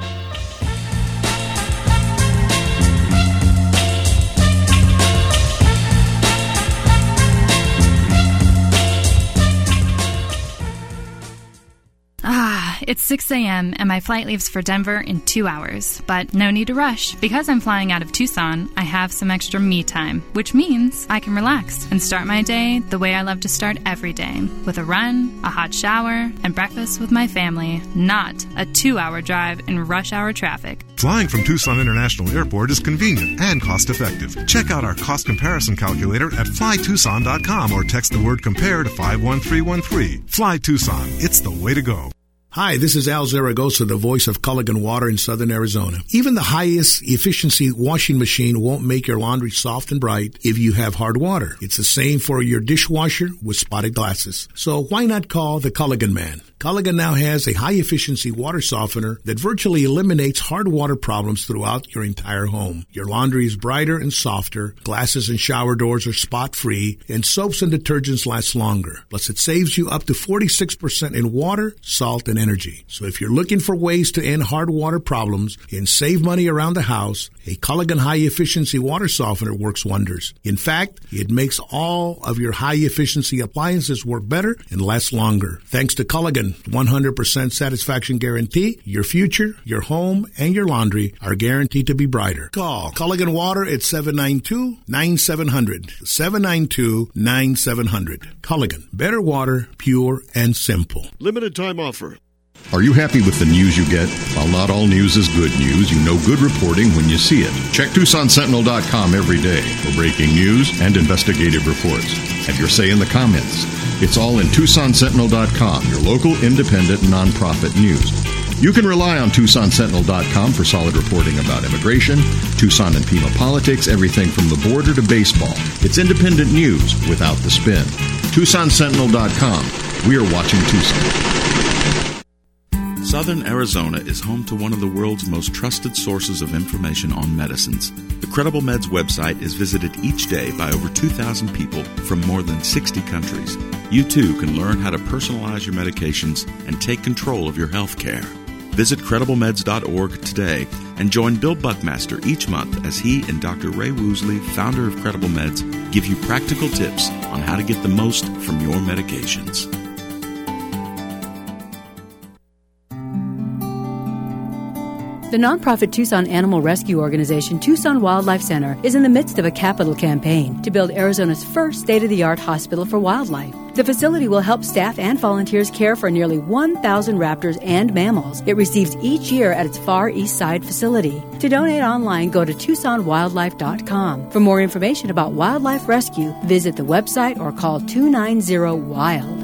Ah, it's six a.m. and my flight leaves for Denver in two hours. But no need to rush. Because I'm flying out of Tucson, I have some extra me time, which means I can relax and start my day the way I love to start every day, with a run, a hot shower, and breakfast with my family, not a two-hour drive in rush hour traffic. Flying from Tucson International Airport is convenient and cost-effective. Check out our cost comparison calculator at fly tucson dot com or text the word compare to five one three one three. Fly Tucson. It's the way to go. Hi, this is Al Zaragoza, the voice of Culligan Water in Southern Arizona. Even the highest efficiency washing machine won't make your laundry soft and bright if you have hard water. It's the same for your dishwasher with spotted glasses. So why not call the Culligan Man? Culligan now has a high-efficiency water softener that virtually eliminates hard water problems throughout your entire home. Your laundry is brighter and softer, glasses and shower doors are spot-free, and soaps and detergents last longer. Plus, it saves you up to forty-six percent in water, salt, and energy. So if you're looking for ways to end hard water problems and save money around the house, a Culligan high-efficiency water softener works wonders. In fact, it makes all of your high-efficiency appliances work better and last longer. Thanks to Culligan one hundred percent satisfaction guarantee, your future, your home, and your laundry are guaranteed to be brighter. Call Culligan Water at seven nine two, nine seven zero zero, seven nine two, nine seven zero zero. Culligan, better water, pure and simple. Limited time offer. Are you happy with the news you get? While not all news is good news, you know good reporting when you see it. Check Tucson Sentinel dot com every day for breaking news and investigative reports. Have your say in the comments. It's all in Tucson Sentinel dot com, your local independent nonprofit news. You can rely on Tucson Sentinel dot com for solid reporting about immigration, Tucson and Pima politics, everything from the border to baseball. It's independent news without the spin. Tucson Sentinel dot com. We are watching Tucson. Southern Arizona is home to one of the world's most trusted sources of information on medicines. The Credible Meds website is visited each day by over two thousand people from more than sixty countries. You too can learn how to personalize your medications and take control of your health care. Visit credible meds dot org today and join Bill Buckmaster each month as he and Doctor Ray Woosley, founder of Credible Meds, give you practical tips on how to get the most from your medications. The nonprofit Tucson Animal Rescue Organization, Tucson Wildlife Center, is in the midst of a capital campaign to build Arizona's first state-of-the-art hospital for wildlife. The facility will help staff and volunteers care for nearly one thousand raptors and mammals it receives each year at its Far East Side facility. To donate online, go to tucson wildlife dot com. For more information about wildlife rescue, visit the website or call two nine zero wild.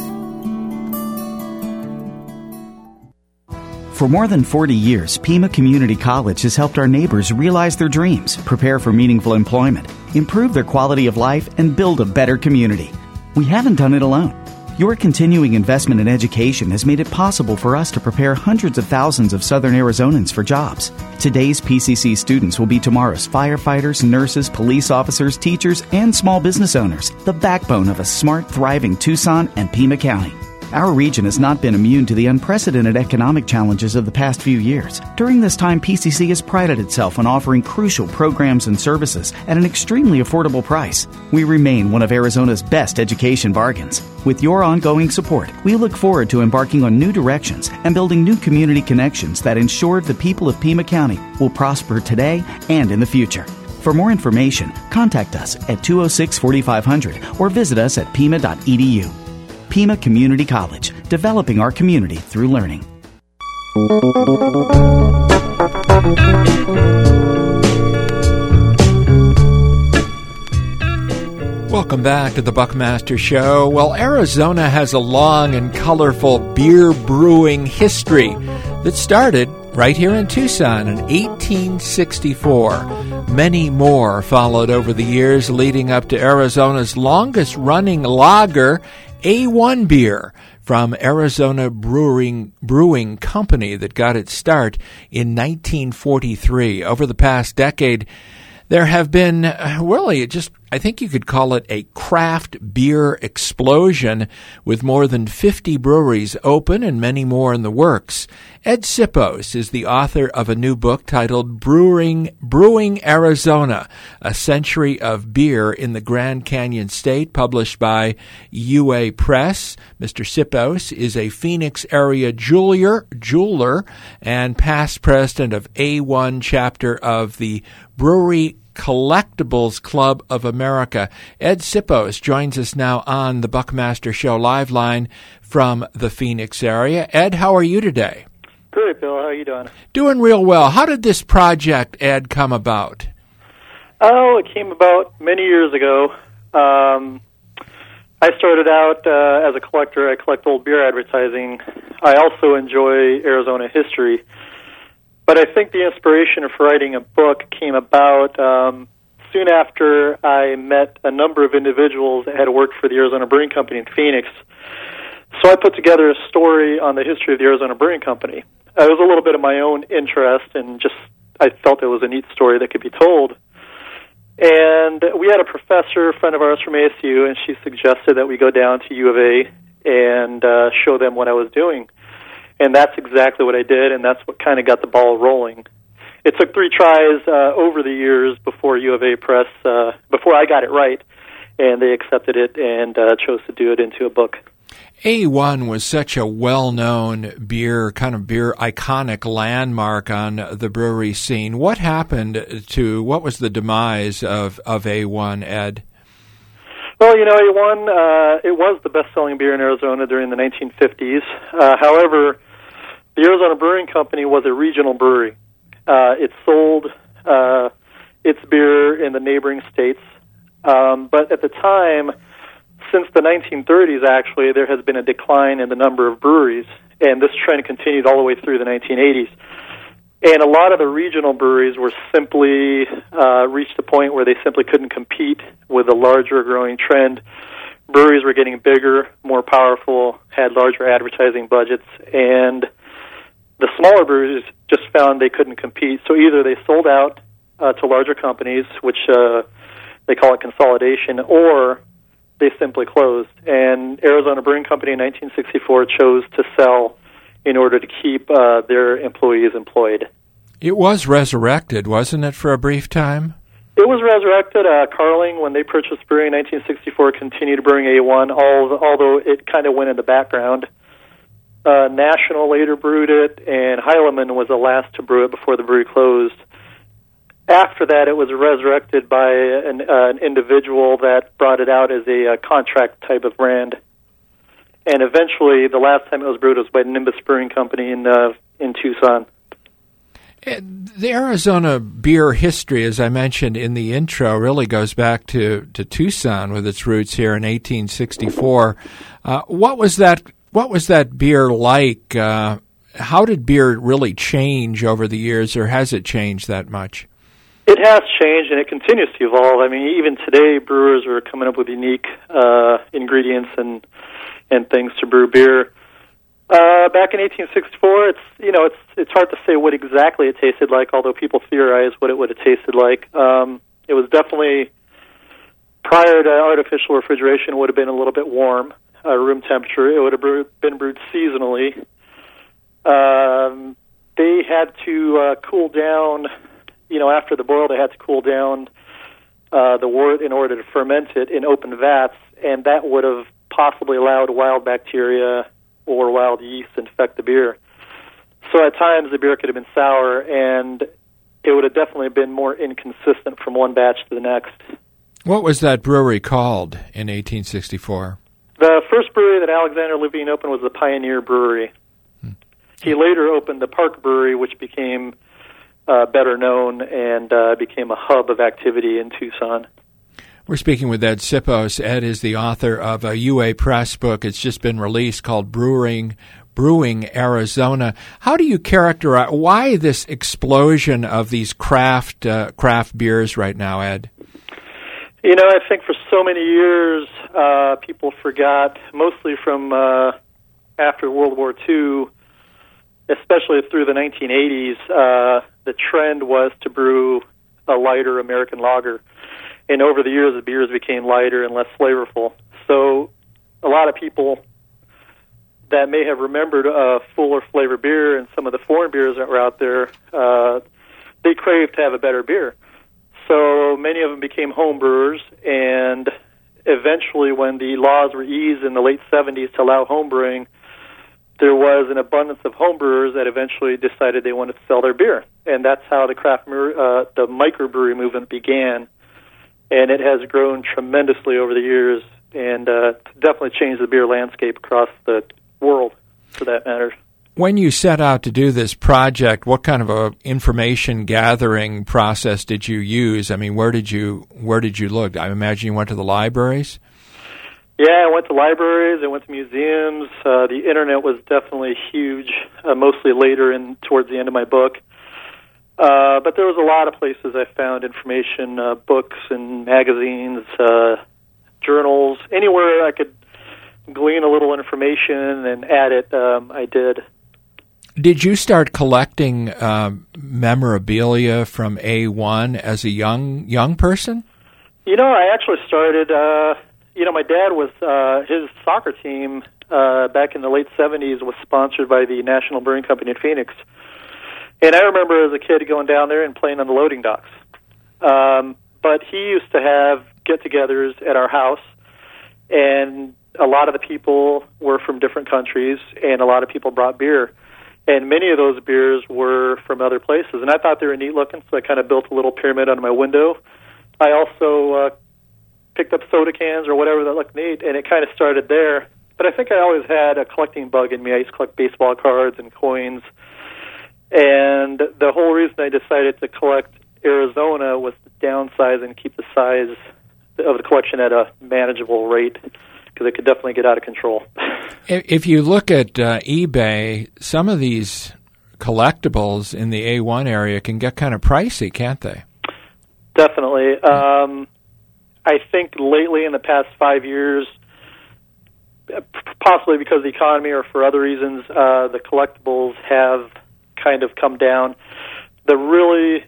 For more than forty years, Pima Community College has helped our neighbors realize their dreams, prepare for meaningful employment, improve their quality of life, and build a better community. We haven't done it alone. Your continuing investment in education has made it possible for us to prepare hundreds of thousands of Southern Arizonans for jobs. Today's P C C students will be tomorrow's firefighters, nurses, police officers, teachers, and small business owners, the backbone of a smart, thriving Tucson and Pima County. Our region has not been immune to the unprecedented economic challenges of the past few years. During this time, P C C has prided itself on offering crucial programs and services at an extremely affordable price. We remain one of Arizona's best education bargains. With your ongoing support, we look forward to embarking on new directions and building new community connections that ensure the people of Pima County will prosper today and in the future. For more information, contact us at two oh six, forty-five hundred or visit us at pima dot e d u. Pima Community College, developing our community through learning. Welcome back to the Buckmaster Show. Well, Arizona has a long and colorful beer brewing history that started right here in Tucson in eighteen sixty-four. Many more followed over the years, leading up to Arizona's longest-running lager A one beer from Arizona Brewing Brewing Company that got its start in nineteen forty-three. Over the past decade, there have been, uh, really, just, I think you could call it a craft beer explosion, with more than fifty breweries open and many more in the works. Ed Sipos is the author of a new book titled Brewing, Brewing Arizona, A Century of Beer in the Grand Canyon State, published by U A Press. Mister Sipos is a Phoenix area jeweler, jeweler and past president of A one chapter of the Brewery Collectibles Club of America. Ed Sipos joins us now on the Buckmaster Show live line from the Phoenix area. Ed, how are you today? Great, Bill. How are you doing? Doing real well. How did this project, Ed, come about? Oh, it came about many years ago. Um, I started out uh, as a collector. I collect old beer advertising. I also enjoy Arizona history. But I think the inspiration for writing a book came about um, soon after I met a number of individuals that had worked for the Arizona Brewing Company in Phoenix. So I put together a story on the history of the Arizona Brewing Company. It was a little bit of my own interest, and just I felt it was a neat story that could be told. And we had a professor, a friend of ours from A S U, and she suggested that we go down to U of A and uh, show them what I was doing. And that's exactly what I did, and that's what kind of got the ball rolling. It took three tries uh, over the years before U of A Press, uh, before I got it right, and they accepted it and uh, chose to do it into a book. A one was such a well-known beer, kind of beer iconic landmark on the brewery scene. What happened to, what was the demise of, of A one, Ed? Well, you know, A one, uh, it was the best-selling beer in Arizona during the nineteen fifties. Uh, however, the Arizona Brewing Company was a regional brewery. Uh, it sold uh, its beer in the neighboring states. Um, but at the time, since the nineteen thirties, actually, there has been a decline in the number of breweries, and this trend continued all the way through the nineteen eighties. And a lot of the regional breweries were simply uh, reached a point where they simply couldn't compete with the larger growing trend. Breweries were getting bigger, more powerful, had larger advertising budgets, and the smaller breweries just found they couldn't compete. So either they sold out uh, to larger companies, which uh, they call it consolidation, or they simply closed. And Arizona Brewing Company in nineteen sixty-four chose to sell in order to keep uh, their employees employed. It was resurrected, wasn't it, for a brief time? It was resurrected. Uh, Carling, when they purchased brewing in nineteen sixty-four, continued brewing A one, although it kind of went in the background. Uh, National later brewed it, and Heilemann was the last to brew it before the brewery closed. After that, it was resurrected by an, uh, an individual that brought it out as a uh, contract type of brand. And eventually, the last time it was brewed was by Nimbus Brewing Company in uh, in Tucson. The Arizona beer history, as I mentioned in the intro, really goes back to, to Tucson with its roots here in eighteen sixty-four. Uh, what was that? What was that beer like? Uh, how did beer really change over the years, or has it changed that much? It has changed, and it continues to evolve. I mean, even today, brewers are coming up with unique uh, ingredients and and things to brew beer. Uh, back in eighteen sixty-four, it's you know it's it's hard to say what exactly it tasted like, although people theorize what it would have tasted like. Um, it was definitely, prior to artificial refrigeration, it would have been a little bit warm, uh, room temperature. It would have brewed, been brewed seasonally. Um, they had to uh, cool down, you know, after the boil, they had to cool down uh, the wort in order to ferment it in open vats, and that would have possibly allowed wild bacteria or wild yeast to infect the beer. So at times the beer could have been sour, and it would have definitely been more inconsistent from one batch to the next. What was that brewery called in eighteen sixty-four? The first brewery that Alexander Levine opened was the Pioneer Brewery. Hmm. He later opened the Park Brewery, which became uh, better known and uh, became a hub of activity in Tucson. We're speaking with Ed Sipos. Ed is the author of a U A Press book. It's just been released called Brewing Brewing Arizona. How do you characterize, why this explosion of these craft uh, craft beers right now, Ed? You know, I think for so many years uh, people forgot, mostly from uh, after World War Two, especially through the nineteen eighties, uh, the trend was to brew a lighter American lager. And over the years, the beers became lighter and less flavorful. So a lot of people that may have remembered a fuller flavor beer and some of the foreign beers that were out there, uh, they craved to have a better beer. So many of them became home brewers, and eventually when the laws were eased in the late seventies to allow home brewing, there was an abundance of home brewers that eventually decided they wanted to sell their beer. And that's how the craft, uh, the microbrewery movement began. And it has grown tremendously over the years, and uh, definitely changed the beer landscape across the world, for that matter. When you set out to do this project, what kind of a information gathering process did you use? I mean, where did you where did you look? I imagine you went to the libraries. Yeah, I went to libraries. I went to museums. Uh, the internet was definitely huge, uh, mostly later in towards the end of my book. Uh, but there was a lot of places I found information, uh, books and magazines, uh, journals, anywhere I could glean a little information and add it, um, I did. Did you start collecting um, memorabilia from A one as a young young person? You know, I actually started, uh, you know, my dad was, uh, his soccer team uh, back in the late seventies was sponsored by the National Brewing Company in Phoenix. And I remember as a kid going down there and playing on the loading docks. Um, but he used to have get-togethers at our house, and a lot of the people were from different countries, and a lot of people brought beer. And many of those beers were from other places. And I thought they were neat-looking, so I kind of built a little pyramid on my window. I also uh, picked up soda cans or whatever that looked neat, and it kind of started there. But I think I always had a collecting bug in me. I used to collect baseball cards and coins. And the whole reason I decided to collect Arizona was to downsize and keep the size of the collection at a manageable rate, because it could definitely get out of control. If you look at uh, eBay, some of these collectibles in the A one area can get kind of pricey, can't they? Definitely. Um, I think lately in the past five years, possibly because of the economy or for other reasons, uh, the collectibles have kind of come down. The really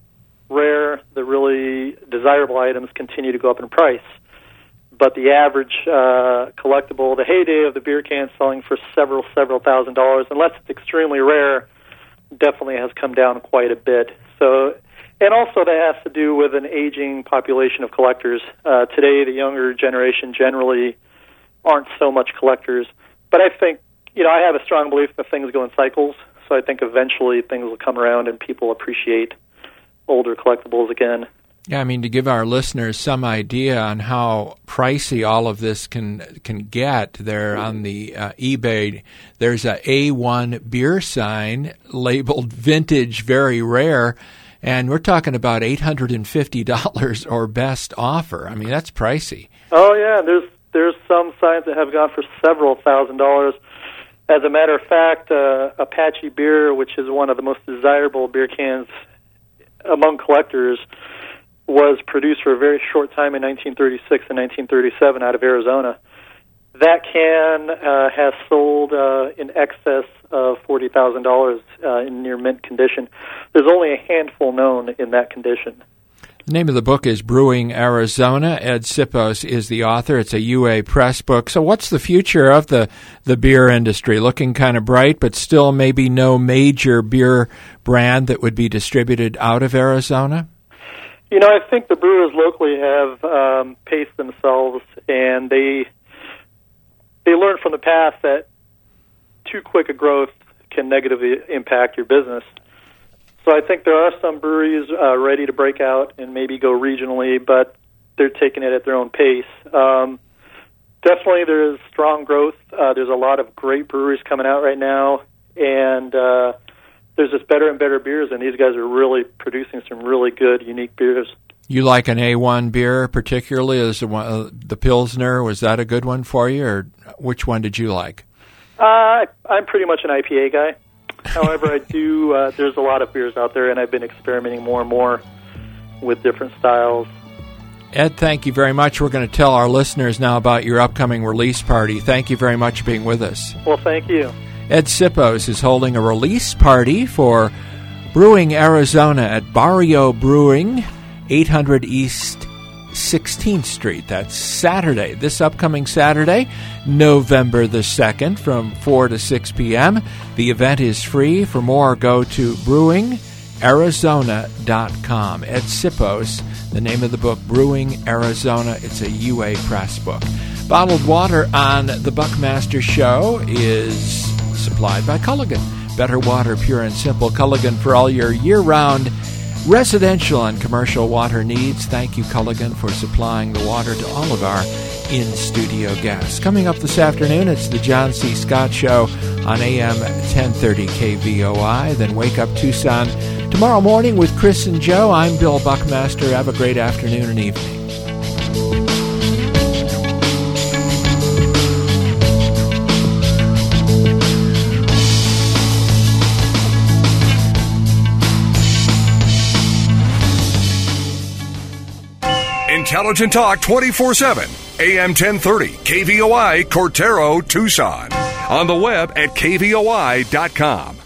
rare, the really desirable items continue to go up in price. But the average uh, collectible, the heyday of the beer can selling for several, several thousand dollars, unless it's extremely rare, definitely has come down quite a bit. So, and also that has to do with an aging population of collectors. Uh, today, the younger generation generally aren't so much collectors. But I think, you know, I have a strong belief that things go in cycles. So I think eventually things will come around and people appreciate older collectibles again. Yeah, I mean, to give our listeners some idea on how pricey all of this can can get, there on the uh, eBay, there's a A one beer sign labeled vintage, very rare, and we're talking about eight hundred fifty dollars or best offer. I mean, that's pricey. Oh, yeah, there's there's some signs that have gone for several thousand dollars. As a matter of fact, uh, Apache Beer, which is one of the most desirable beer cans among collectors, was produced for a very short time in nineteen thirty-six and nineteen thirty-seven out of Arizona. That can uh, has sold uh, in excess of forty thousand dollars uh, in near mint condition. There's only a handful known in that condition. The name of the book is Brewing Arizona. Ed Sipos is the author. It's a U A Press book. So what's the future of the, the beer industry? Looking kind of bright, but still maybe no major beer brand that would be distributed out of Arizona? You know, I think the brewers locally have um, paced themselves, and they they learned from the past that too quick a growth can negatively impact your business. So I think there are some breweries uh, ready to break out and maybe go regionally, but they're taking it at their own pace. Um, definitely there is strong growth. Uh, there's a lot of great breweries coming out right now, and uh, there's just better and better beers, and these guys are really producing some really good, unique beers. You like an A one beer particularly? Is the, one, uh, the Pilsner, was that a good one for you, or which one did you like? Uh, I'm pretty much an I P A guy. However, I do, uh, there's a lot of beers out there, and I've been experimenting more and more with different styles. Ed, thank you very much. We're going to tell our listeners now about your upcoming release party. Thank you very much for being with us. Well, thank you. Ed Sipos is holding a release party for Brewing Arizona at Barrio Brewing, eight hundred East sixteenth Street. That's Saturday, this upcoming Saturday, November the second, from four to six p.m. The event is free. For more, go to brewing arizona dot com. Ed Sipos, the name of the book, Brewing Arizona. It's a U A Press book. Bottled water on the Buckmaster Show is supplied by Culligan. Better water, pure and simple. Culligan for all your year-round residential and commercial water needs. Thank you, Culligan, for supplying the water to all of our in-studio guests. Coming up this afternoon, it's the John C. Scott Show on A M ten thirty K V O I. Then Wake Up Tucson tomorrow morning with Chris and Joe. I'm Bill Buckmaster. Have a great afternoon and evening. Intelligent Talk twenty-four seven, A M ten thirty, K V O I, Cortero, Tucson. On the web at K V O I dot com.